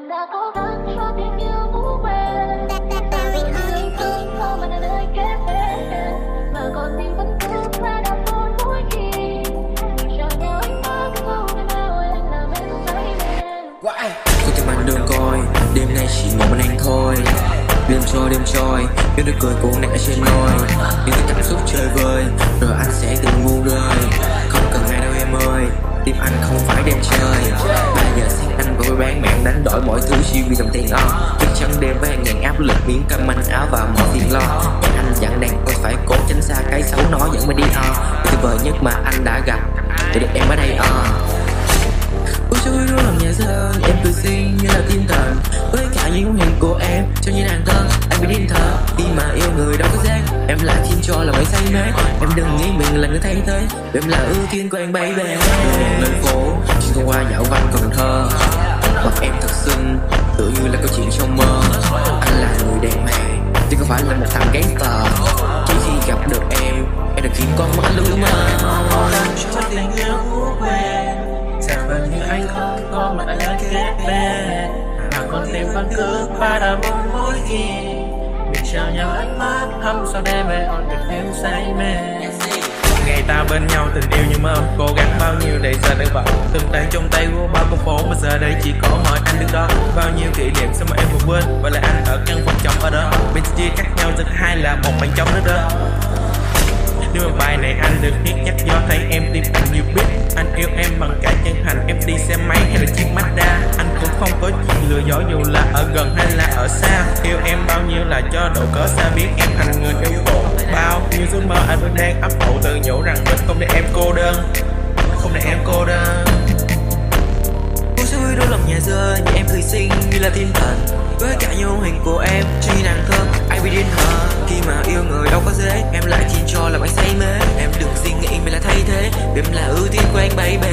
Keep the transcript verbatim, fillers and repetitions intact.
đã cố gắng cho tình yêu vũ về. Tình yêu thương khó mà nơi kết bên, mà còn tim vẫn cứ phải đập vốn mỗi khi mình chờ nhau anh mơ cái câu này nào anh làm em say mê. Cô tìm anh đường coi, đêm nay chỉ một mình anh thôi. Đêm trôi đêm trôi, biết đôi cười của nẹ trên môi. Những cái cảm xúc chơi vơi, rồi anh sẽ tự ngu rơi. Không cần ai đâu em ơi, tim anh không phải đem chơi. Bây giờ xin anh vội bán mạng đánh đổi mọi thứ chỉ vì dòng tiền o. Thức trắng đêm với hàng ngàn áp lực biến cơm manh áo và mọi tiền lo. Mẹ anh dặn đàn tôi phải cố tránh xa cái xấu nó dẫn mình đi o. Tuyệt vời nhất mà anh đã gặp, để được em ở đây o. Ôi trời ơi lòng nhà rơi, em tự xinh như là thiên thần. Với cả những hình của em, cho như nàng thơ, anh bị điên thờ. Khi mà yêu người đâu có dễ, em lại thiên cho là mấy say mê. Em đừng nghĩ mình là người thay thế, em là ưu tiên của anh baby. Lên phố, chỉ thông qua dạo văn Cần Thơ. Mặt em thật xinh, tự như là câu chuyện trong mơ. Anh là người đàn hàng, chứ không phải là một thằng gangster. Chỉ khi gặp được em, em được khiến con mắt anh lưu mơ. Cho tình yêu của quên, chẳng gần như anh không có mà anh kết bên, mà con tim vẫn cứ ba đã mong mỗi khi mình chờ nhau ánh mắt hâm sao đêm về hồn được em say mê. Ngày ta bên nhau tình yêu như mơ, cố gắng bao nhiêu để giờ được bận. Từng tay trong tay của bao con phố mà giờ đây chỉ có mỗi anh đứng đó. Bao nhiêu kỷ niệm sao mà em vừa quên, vậy là anh ở căn phòng trống ở đó. Bên chia cắt nhau rất hai là một mảnh trống nữa đó. Nếu mà bài này anh được viết chắc do thấy em tim anh như biết. Anh yêu em bằng cả chân hành, em đi xe máy hay là chiếc Mazda. Anh cũng không có chuyện lừa dối dù là ở gần hay là ở xa. Yêu em bao nhiêu là cho độ cớ xa, biết em thành người yêu khổ. Bao nhiêu giấc mơ anh vẫn đang ấp ủ tự nhủ rằng mình không để em cô đơn, không để em cô đơn. Ôi trời ơi đôi lòng nhà rơi, nhưng em cười xinh như là thiên thần. Với cả những hình của em, cho như nàng thơ, ai bị điên hờ. Khi mà yêu người đâu có dễ, em lại thiên cho là anh say mê. Em đừng suy nghĩ mình là thay thế, em là ưu tiên của anh baby.